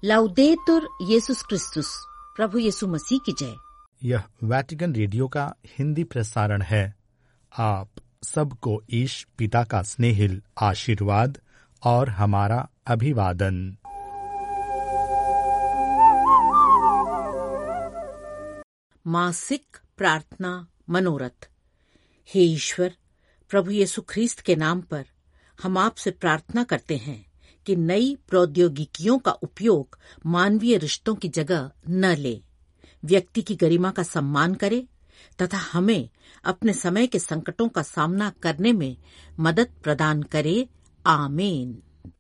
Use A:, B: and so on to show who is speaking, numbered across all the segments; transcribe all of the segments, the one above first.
A: लाउदेतुर येसुस क्रिस्तुस, प्रभु यीशु मसीह की जय।
B: यह वैटिकन रेडियो का हिंदी प्रसारण है। आप सबको ईश पिता का स्नेहिल आशीर्वाद और हमारा अभिवादन।
A: मासिक प्रार्थना मनोरथ। हे ईश्वर, प्रभु यीशु ख्रीस्त के नाम पर हम आपसे प्रार्थना करते हैं कि नई प्रौद्योगिकियों का उपयोग मानवीय रिश्तों की जगह न ले, व्यक्ति की गरिमा का सम्मान करे तथा हमें अपने समय के संकटों का सामना करने में मदद प्रदान करे। आमीन।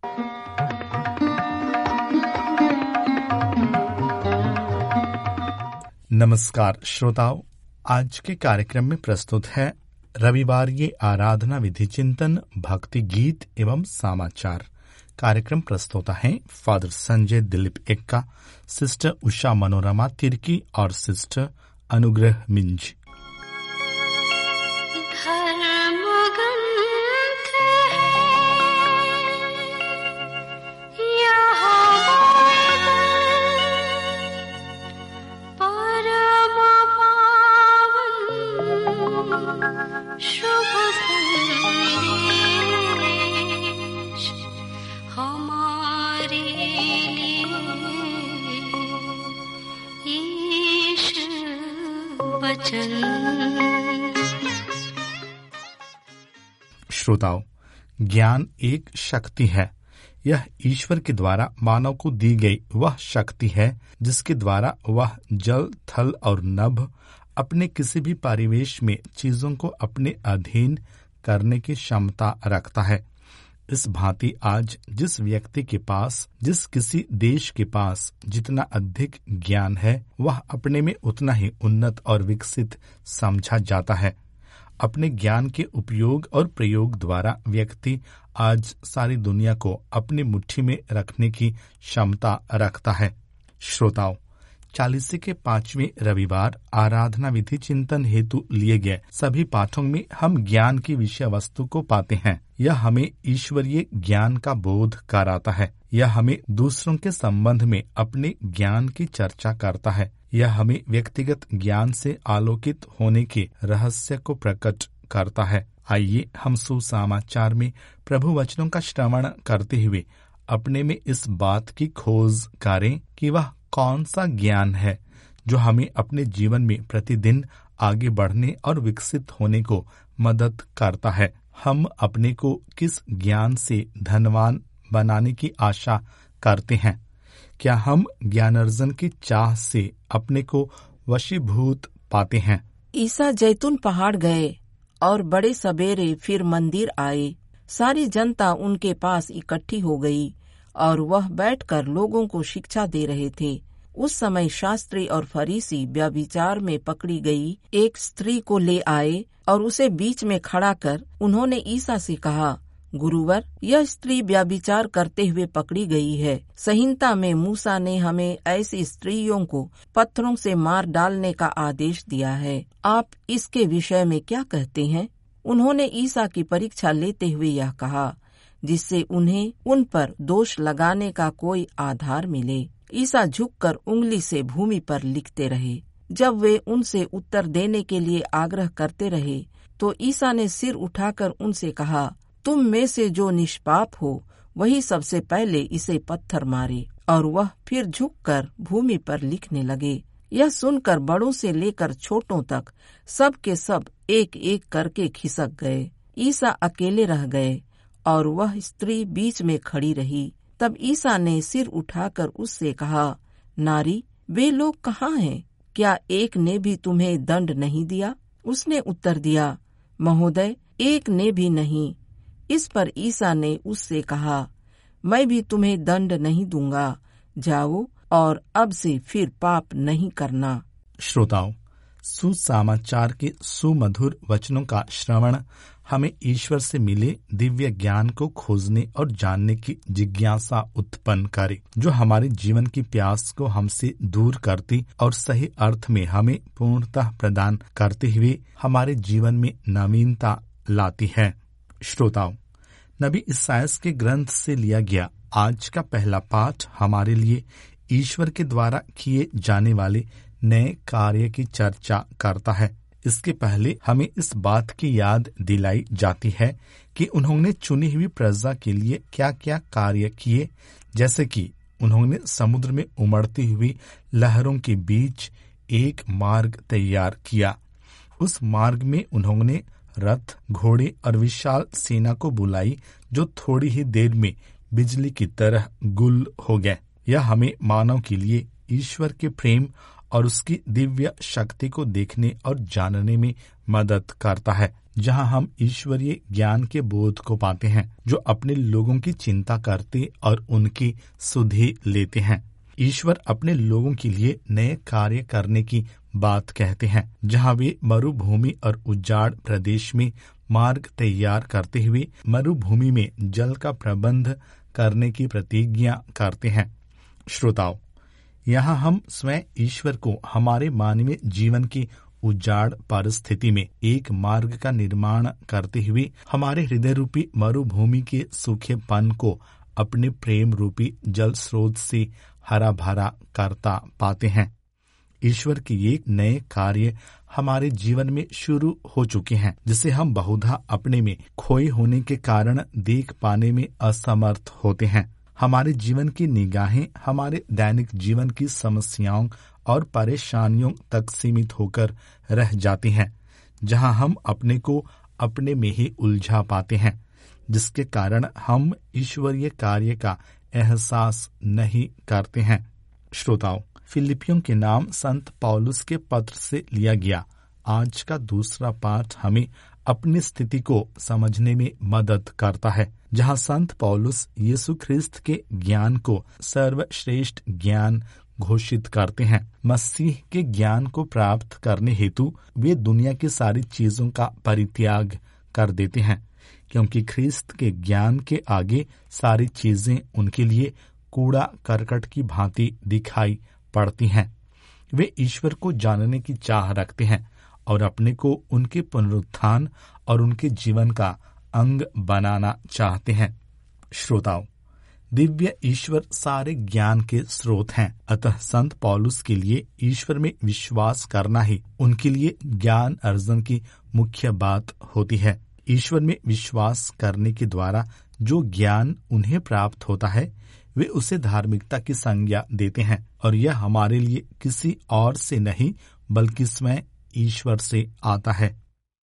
B: नमस्कार श्रोताओं, आज के कार्यक्रम में प्रस्तुत है रविवार आराधना विधि चिंतन, भक्ति गीत एवं समाचार। कार्यक्रम प्रस्तोता हैं फादर संजय दिलीप एक्का, सिस्टर उषा मनोरमा तिर्की और सिस्टर अनुग्रह मिंज। श्रोताओ, ज्ञान एक शक्ति है। यह ईश्वर के द्वारा मानव को दी गई वह शक्ति है जिसके द्वारा वह जल, थल और नभ अपने किसी भी परिवेश में चीजों को अपने अधीन करने की क्षमता रखता है। इस भांति आज जिस व्यक्ति के पास, जिस किसी देश के पास जितना अधिक ज्ञान है, वह अपने में उतना ही उन्नत और विकसित समझा जाता है। अपने ज्ञान के उपयोग और प्रयोग द्वारा व्यक्ति आज सारी दुनिया को अपनी मुट्ठी में रखने की क्षमता रखता है। श्रोताओं, 40 के 5वें रविवार आराधना विधि चिंतन हेतु लिए गए सभी पाठों में हम ज्ञान की विषय वस्तु को पाते हैं। यह हमें ईश्वरीय ज्ञान का बोध कराता है। यह हमें दूसरों के संबंध में अपने ज्ञान की चर्चा करता है। यह हमें व्यक्तिगत ज्ञान से आलोकित होने के रहस्य को प्रकट करता है। आइए हम सुसमाचार में प्रभु वचनों का श्रवण करते हुए अपने में इस बात की खोज करें कि वह कौन सा ज्ञान है जो हमें अपने जीवन में प्रतिदिन आगे बढ़ने और विकसित होने को मदद करता है। हम अपने को किस ज्ञान से धनवान बनाने की आशा करते हैं? क्या हम ज्ञानार्जन की चाह से अपने को वशीभूत पाते हैं?
C: ईसा जैतून पहाड़ गए और बड़े सवेरे फिर मंदिर आए। सारी जनता उनके पास इकट्ठी हो गई और वह बैठकर लोगों को शिक्षा दे रहे थे। उस समय शास्त्री और फरीसी व्यभिचार में पकड़ी गई एक स्त्री को ले आए और उसे बीच में खड़ा कर उन्होंने ईसा से कहा, गुरुवर, यह स्त्री व्यभिचार करते हुए पकड़ी गई है। संहिता में मूसा ने हमें ऐसी स्त्रियों को पत्थरों से मार डालने का आदेश दिया है। आप इसके विषय में क्या कहते हैं? उन्होंने ईसा की परीक्षा लेते हुए यह कहा जिससे उन्हें उन पर दोष लगाने का कोई आधार मिले। ईसा झुककर उंगली से भूमि पर लिखते रहे। जब वे उनसे उत्तर देने के लिए आग्रह करते रहे तो ईसा ने सिर उठाकर उनसे कहा, तुम में से जो निष्पाप हो वही सबसे पहले इसे पत्थर मारे। और वह फिर झुककर भूमि पर लिखने लगे। यह सुनकर बड़ों से लेकर छोटों तक सब के सब एक एक करके खिसक गए। ईसा अकेले रह गए और वह स्त्री बीच में खड़ी रही। तब ईसा ने सिर उठाकर उससे कहा, नारी, वे लोग कहाँ हैं? क्या एक ने भी तुम्हें दंड नहीं दिया? उसने उत्तर दिया, महोदय, एक ने भी नहीं। इस पर ईसा ने उससे कहा, मैं भी तुम्हें दंड नहीं दूंगा। जाओ और अब से फिर पाप नहीं करना।
B: श्रोताओं, सुसमाचार के सुमधुर वचनों का श्रवण हमें ईश्वर से मिले दिव्य ज्ञान को खोजने और जानने की जिज्ञासा उत्पन्न करे, जो हमारे जीवन की प्यास को हमसे दूर करती और सही अर्थ में हमें पूर्णतः प्रदान करते हुए हमारे जीवन में नवीनता लाती है। श्रोताओं, नबी इसायास के ग्रंथ से लिया गया आज का पहला पाठ हमारे लिए ईश्वर के द्वारा किए जाने वाले नए कार्य की चर्चा करता है। इसके पहले हमें इस बात की याद दिलाई जाती है कि उन्होंने चुनी हुई प्रजा के लिए क्या क्या कार्य किए, जैसे कि उन्होंने समुद्र में उमड़ती हुई लहरों के बीच एक मार्ग तैयार किया। उस मार्ग में उन्होंने रथ, घोड़े और विशाल सेना को बुलाई जो थोड़ी ही देर में बिजली की तरह गुल हो गए। यह हमें मानव के लिए ईश्वर के प्रेम और उसकी दिव्य शक्ति को देखने और जानने में मदद करता है, जहां हम ईश्वरीय ज्ञान के बोध को पाते हैं जो अपने लोगों की चिंता करते और उनकी सुधि लेते हैं। ईश्वर अपने लोगों के लिए नए कार्य करने की बात कहते हैं, जहां वे मरुभूमि और उजाड़ प्रदेश में मार्ग तैयार करते हुए मरुभूमि में जल का प्रबंध करने की प्रतिज्ञा करते हैं। श्रोताओ, यहाँ हम स्वयं ईश्वर को हमारे मानवीय जीवन की उजाड़ परिस्थिति में एक मार्ग का निर्माण करते हुए हमारे हृदय रूपी मरुभूमि के सूखेपन को अपने प्रेम रूपी जल स्रोत से हरा भरा करता पाते हैं। ईश्वर के ये नए कार्य हमारे जीवन में शुरू हो चुके हैं, जिसे हम बहुधा अपने में खोए होने के कारण देख पाने में असमर्थ होते हैं। हमारे जीवन की निगाहें हमारे दैनिक जीवन की समस्याओं और परेशानियों तक सीमित होकर रह जाती हैं, जहां हम अपने को अपने में ही उलझा पाते हैं, जिसके कारण हम ईश्वरीय कार्य का एहसास नहीं करते हैं। श्रोताओं, फिलिपियों के नाम संत पौलुस के पत्र से लिया गया आज का दूसरा पाठ हमें अपनी स्थिति को समझने में मदद करता है, जहां संत पौलुस यीशु ख्रिस्त के ज्ञान को सर्वश्रेष्ठ ज्ञान घोषित करते हैं। मसीह के ज्ञान को प्राप्त करने हेतु वे दुनिया की सारी चीजों का परित्याग कर देते हैं, क्योंकि ख्रिस्त के ज्ञान के आगे सारी चीजें उनके लिए कूड़ा करकट की भांति दिखाई पड़ती हैं। वे ईश्वर को जानने की चाह रखते हैं और अपने को उनके पुनरुत्थान और उनके जीवन का अंग बनाना चाहते हैं। श्रोताओं, दिव्य ईश्वर सारे ज्ञान के स्रोत हैं, अतः संत पौलुस के लिए ईश्वर में विश्वास करना ही उनके लिए ज्ञान अर्जन की मुख्य बात होती है। ईश्वर में विश्वास करने के द्वारा जो ज्ञान उन्हें प्राप्त होता है, वे उसे धार्मिकता की संज्ञा देते हैं, और यह हमारे लिए किसी और से नहीं बल्कि स्वयं ईश्वर से आता है।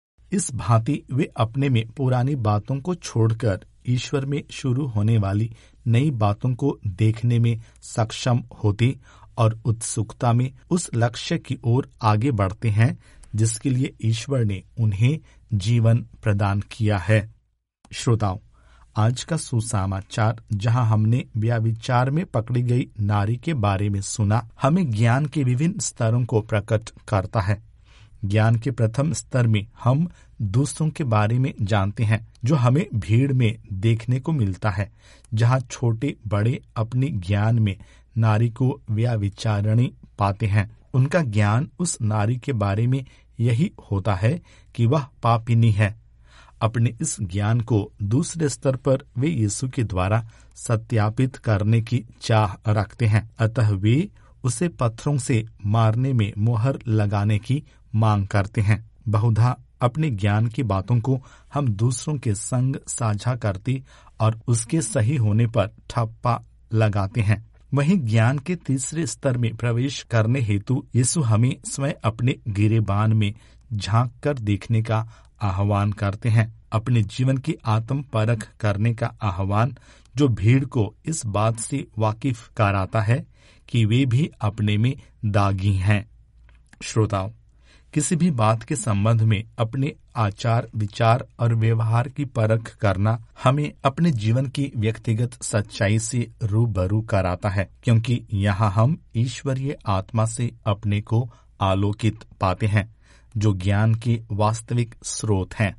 B: इस भांति वे अपने में पुरानी बातों को छोड़कर ईश्वर में शुरू होने वाली नई बातों को देखने में सक्षम होते और उत्सुकता में उस लक्ष्य की ओर आगे बढ़ते हैं जिसके लिए ईश्वर ने उन्हें जीवन प्रदान किया है। श्रोताओं, आज का सुसमाचार जहां हमने व्यभिचार में पकड़ी गई नारी के बारे में सुना, हमें ज्ञान के विभिन्न स्तरों को प्रकट करता है। ज्ञान के प्रथम स्तर में हम दूसरों के बारे में जानते हैं, जो हमें भीड़ में देखने को मिलता है, जहां छोटे बड़े अपने ज्ञान में नारी को व्यभिचारिणी पाते हैं। उनका ज्ञान उस नारी के बारे में यही होता है कि वह पापिनी है। अपने इस ज्ञान को दूसरे स्तर पर वे यीशु के द्वारा सत्यापित करने की चाह रखते हैं, अतः वे उसे पत्थरों से मारने में मुहर लगाने की मांग करते हैं। बहुधा अपने ज्ञान की बातों को हम दूसरों के संग साझा करते और उसके सही होने पर ठप्पा लगाते हैं। वहीं ज्ञान के तीसरे स्तर में प्रवेश करने हेतु यीशु हमें स्वयं अपने गिरेबान में झांक कर देखने का आह्वान करते हैं, अपने जीवन की आत्म परख करने का आह्वान, जो भीड़ को इस बात से वाकिफ कराता है कि वे भी अपने में दागी हैं। श्रोताओं, किसी भी बात के संबंध में अपने आचार विचार और व्यवहार की परख करना हमें अपने जीवन की व्यक्तिगत सच्चाई से रूबरू कराता है, क्योंकि यहाँ हम ईश्वरीय आत्मा से अपने को आलोकित पाते हैं, जो ज्ञान के वास्तविक स्रोत हैं।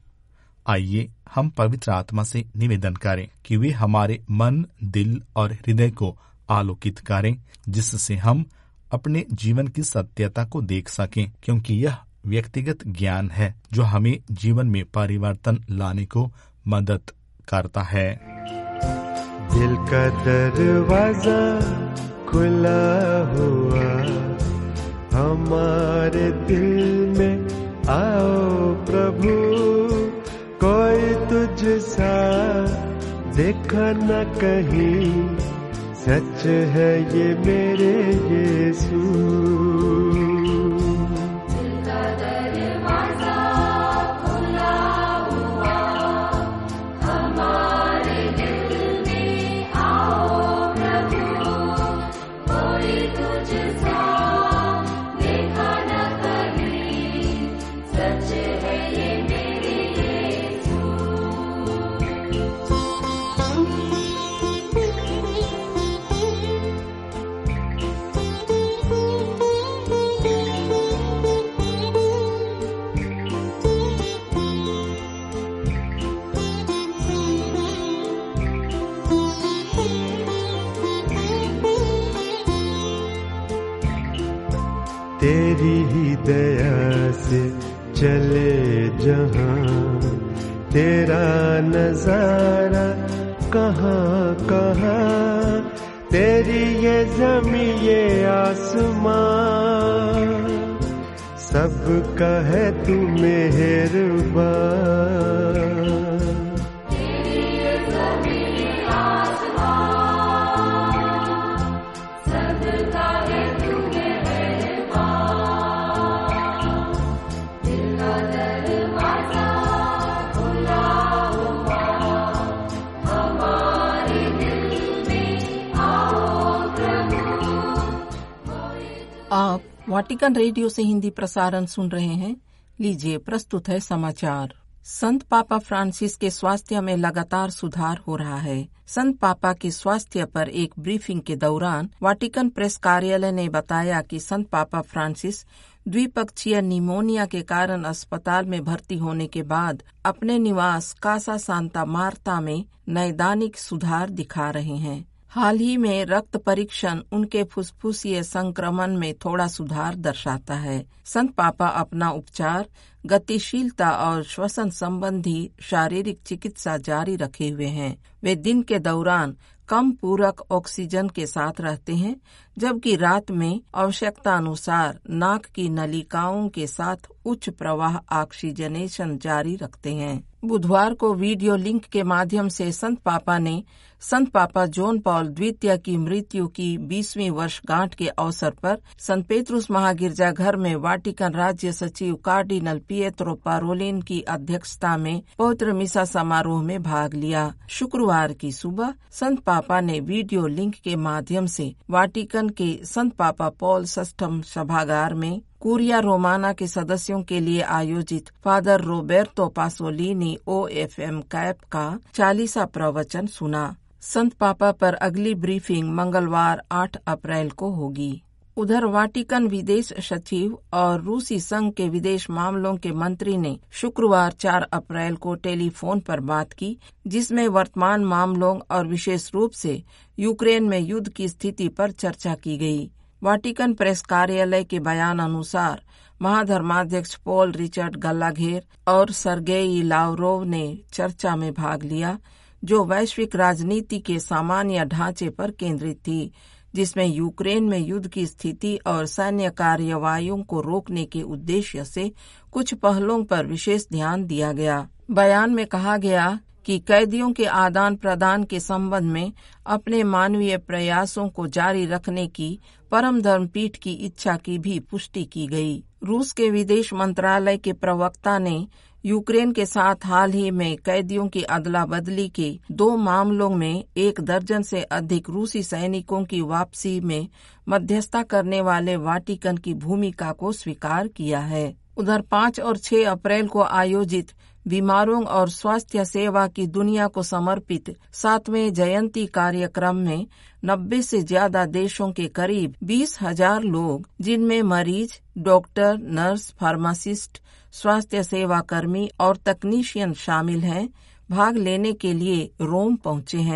B: आइए हम पवित्र आत्मा से निवेदन करें कि वे हमारे मन, दिल और हृदय को आलोकित करें, जिससे हम अपने जीवन की सत्यता को देख सकें, क्योंकि यह व्यक्तिगत ज्ञान है जो हमें जीवन में परिवर्तन लाने को मदद करता है।
D: दिल का दरवाजा खुला हुआ हमारे दिल में। आओ प्रभु, कोई तुझ सा देखा न कहीं, सच है ये मेरे यीशु। तेरी ही दया से चले जहां, तेरा नजारा कहाँ कहाँ, तेरी ये ज़मीं ये आसमां, सबका है तू मेहरबान।
C: आप वाटिकन रेडियो से हिंदी प्रसारण सुन रहे हैं। लीजिए प्रस्तुत है समाचार। संत पापा फ्रांसिस के स्वास्थ्य में लगातार सुधार हो रहा है। संत पापा के स्वास्थ्य पर एक ब्रीफिंग के दौरान वाटिकन प्रेस कार्यालय ने बताया कि संत पापा फ्रांसिस द्विपक्षीय निमोनिया के कारण अस्पताल में भर्ती होने के बाद अपने निवास कासा सांता मार्ता में नैदानिक सुधार दिखा रहे हैं। हाल ही में रक्त परीक्षण उनके फुफ्फुसीय संक्रमण में थोड़ा सुधार दर्शाता है। संत पापा अपना उपचार, गतिशीलता और श्वसन संबंधी शारीरिक चिकित्सा जारी रखे हुए हैं। वे दिन के दौरान कम पूरक ऑक्सीजन के साथ रहते हैं, जबकि रात में आवश्यकता अनुसार नाक की नलिकाओं के साथ उच्च प्रवाह ऑक्सीजनेशन जारी रखते हैं। बुधवार को वीडियो लिंक के माध्यम से संत पापा ने संत पापा जॉन पॉल द्वितीय की मृत्यु की 20वीं वर्षगांठ के अवसर पर संत पेत्रुस महागिरजाघर में वाटिकन राज्य सचिव कार्डिनल पिएत्रो पारोलिन की अध्यक्षता में पवित्र मिसा समारोह में भाग लिया। शुक्रवार की सुबह संत पापा ने वीडियो लिंक के माध्यम से वाटिकन के संत पापा पॉल VI सभागार में कुरिया रोमाना के सदस्यों के लिए आयोजित father Roberto Pasolini OFM Cap का 40वां प्रवचन सुना। संत पापा पर अगली ब्रीफिंग मंगलवार 8 अप्रैल को होगी। उधर वाटिकन विदेश सचिव और रूसी संघ के विदेश मामलों के मंत्री ने शुक्रवार 4 अप्रैल को टेलीफोन पर बात की, जिसमें वर्तमान मामलों और विशेष रूप से यूक्रेन में युद्ध की स्थिति पर चर्चा की गई। वाटिकन प्रेस कार्यालय के बयान अनुसार महाधर्माध्यक्ष पॉल रिचर्ड गल्लाघेर और सर्गेई लावरोव ने चर्चा में भाग लिया, जो वैश्विक राजनीति के सामान्य ढांचे पर केंद्रित थी, जिसमें यूक्रेन में युद्ध की स्थिति और सैन्य कार्रवाइयों को रोकने के उद्देश्य से कुछ पहलुओं पर विशेष ध्यान दिया गया। बयान में कहा गया कि कैदियों के आदान प्रदान के संबंध में अपने मानवीय प्रयासों को जारी रखने की परम धर्मपीठ की इच्छा की भी पुष्टि की गई। रूस के विदेश मंत्रालय के प्रवक्ता ने यूक्रेन के साथ हाल ही में कैदियों की अदला बदली के 2 मामलों में 1 दर्जन से अधिक रूसी सैनिकों की वापसी में मध्यस्थता करने वाले वाटिकन की भूमिका को स्वीकार किया है। उधर 5 और 6 अप्रैल को आयोजित बीमारों और स्वास्थ्य सेवा की दुनिया को समर्पित 7वें जयंती कार्यक्रम में 90 से ज्यादा देशों के करीब 20,000 लोग, जिनमें मरीज, डॉक्टर, नर्स, फार्मासिस्ट, स्वास्थ्य सेवा कर्मी और तकनीशियन शामिल हैं, भाग लेने के लिए रोम पहुंचे हैं।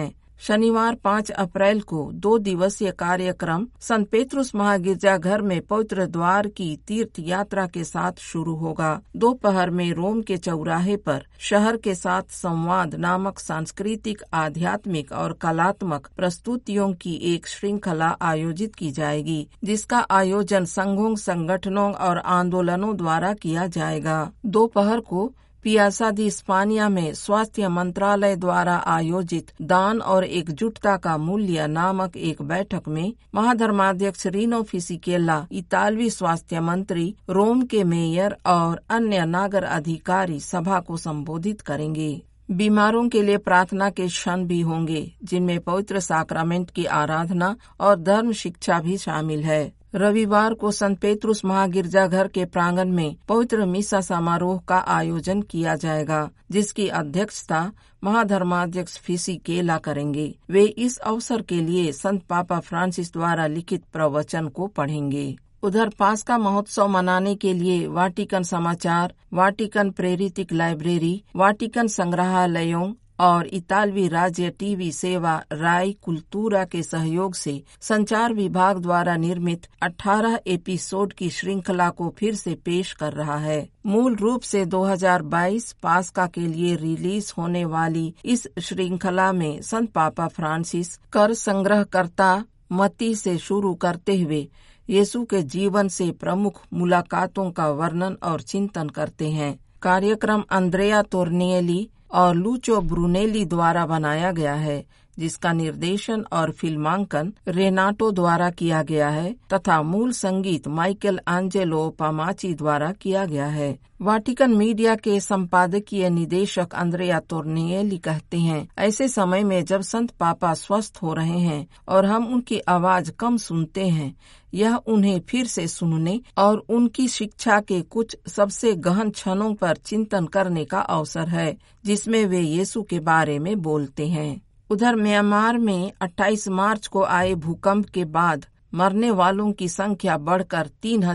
C: शनिवार 5 अप्रैल को 2 दिवसीय कार्यक्रम संत पेत्रुस महागिरजाघर में पवित्र द्वार की तीर्थ यात्रा के साथ शुरू होगा। दोपहर में रोम के चौराहे पर शहर के साथ संवाद नामक सांस्कृतिक, आध्यात्मिक और कलात्मक प्रस्तुतियों की एक श्रृंखला आयोजित की जाएगी, जिसका आयोजन संघों, संगठनों और आंदोलनों द्वारा किया जाएगा। दोपहर को पियासा दी स्पानिया में स्वास्थ्य मंत्रालय द्वारा आयोजित दान और एकजुटता का मूल्य नामक एक बैठक में महाधर्माध्यक्ष रीनो फिसिकेला, इतालवी स्वास्थ्य मंत्री, रोम के मेयर और अन्य नागर अधिकारी सभा को संबोधित करेंगे। बीमारों के लिए प्रार्थना के क्षण भी होंगे, जिनमें पवित्र साक्रामेंट की आराधना और धर्म शिक्षा भी शामिल है। रविवार को संत पेत्रुस महागिरजाघर के प्रांगण में पवित्र मिसा समारोह का आयोजन किया जाएगा, जिसकी अध्यक्षता महाधर्माध्यक्ष फिसिकेला करेंगे। वे इस अवसर के लिए संत पापा फ्रांसिस द्वारा लिखित प्रवचन को पढ़ेंगे। उधर पास्का महोत्सव मनाने के लिए वाटिकन समाचार, वाटिकन प्रेरितिक लाइब्रेरी, वाटिकन संग्रहालयों और इतालवी राज्य टीवी सेवा राय कुल्तूरा के सहयोग से संचार विभाग द्वारा निर्मित 18 एपिसोड की श्रृंखला को फिर से पेश कर रहा है। मूल रूप से 2022 पास्का के लिए रिलीज होने वाली इस श्रृंखला में संत पापा फ्रांसिस कर संग्रहकर्ता मत्ती से शुरू करते हुए यीशु के जीवन से प्रमुख मुलाकातों का वर्णन और चिंतन करते हैं। कार्यक्रम अंद्रेया तोर्निएली और लूचो ब्रूनेली द्वारा बनाया गया है, जिसका निर्देशन और फिल्मांकन रेनाटो द्वारा किया गया है तथा मूल संगीत माइकल आंजेलो पामाची द्वारा किया गया है। वाटिकन मीडिया के संपादकीय निदेशक अंद्रेया तोर्निएली कहते हैं, ऐसे समय में जब संत पापा स्वस्थ हो रहे हैं और हम उनकी आवाज कम सुनते हैं, यह उन्हें फिर से सुनने और उनकी शिक्षा के कुछ सबसे गहन क्षणों पर चिंतन करने का अवसर है, जिसमें वे यीशु के बारे में बोलते हैं। उधर म्यांमार में 28 मार्च को आए भूकंप के बाद मरने वालों की संख्या बढ़कर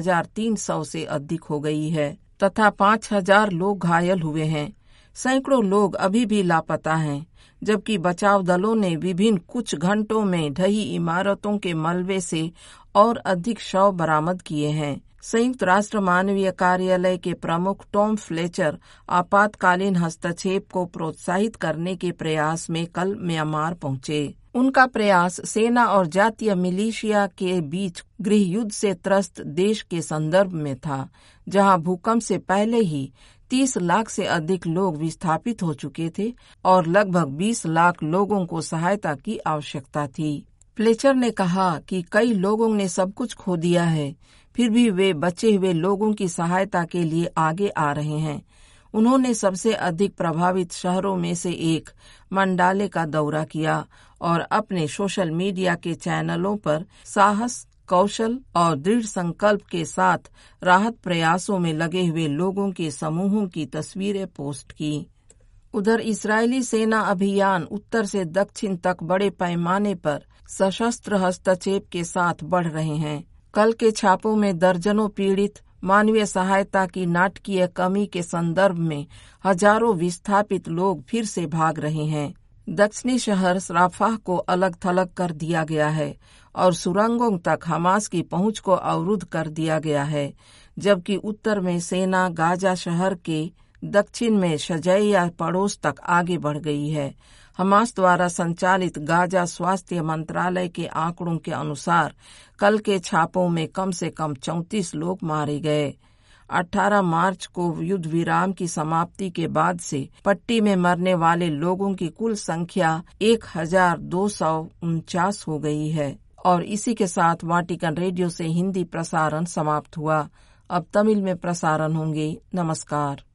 C: 3,300 से अधिक हो गई है तथा 5,000 लोग घायल हुए हैं। सैकड़ों लोग अभी भी लापता हैं, जबकि बचाव दलों ने विभिन्न कुछ घंटों में ढही इमारतों के मलबे से और अधिक शव बरामद किए हैं। संयुक्त राष्ट्र मानवीय कार्यालय के प्रमुख टॉम फ्लेचर आपातकालीन हस्तक्षेप को प्रोत्साहित करने के प्रयास में कल म्यांमार पहुंचे। उनका प्रयास सेना और जातीय मिलिशिया के बीच गृह युद्ध से त्रस्त देश के संदर्भ में था, जहां भूकंप से पहले ही 30 लाख से अधिक लोग विस्थापित हो चुके थे और लगभग 20 लाख लोगों को सहायता की आवश्यकता थी। फ्लेचर ने कहा कि कई लोगों ने सब कुछ खो दिया है, फिर भी वे बचे हुए लोगों की सहायता के लिए आगे आ रहे हैं। उन्होंने सबसे अधिक प्रभावित शहरों में से एक मंडाले का दौरा किया और अपने सोशल मीडिया के चैनलों पर साहस, कौशल और दृढ़ संकल्प के साथ राहत प्रयासों में लगे हुए लोगों के समूहों की तस्वीरें पोस्ट की। उधर इस्राएली सेना अभियान उत्तर से दक्षिण तक बड़े पैमाने पर सशस्त्र हस्तक्षेप के साथ बढ़ रहे हैं। कल के छापों में दर्जनों पीड़ित, मानवीय सहायता की नाटकीय कमी के संदर्भ में हजारों विस्थापित लोग फिर से भाग रहे हैं। दक्षिणी शहर राफाह को अलग थलग कर दिया गया है और सुरंगों तक हमास की पहुंच को अवरुद्ध कर दिया गया है, जबकि उत्तर में सेना गाजा शहर के दक्षिण में शजैया पड़ोस तक आगे बढ़ गई है। हमास द्वारा संचालित गाजा स्वास्थ्य मंत्रालय के आंकड़ों के अनुसार कल के छापों में कम से कम 34 लोग मारे गए। 18 मार्च को युद्ध विराम की समाप्ति के बाद से पट्टी में मरने वाले लोगों की कुल संख्या 1249 हो गई है। और इसी के साथ वाटिकन रेडियो से हिंदी प्रसारण समाप्त हुआ। अब तमिल में प्रसारण होंगे। नमस्कार।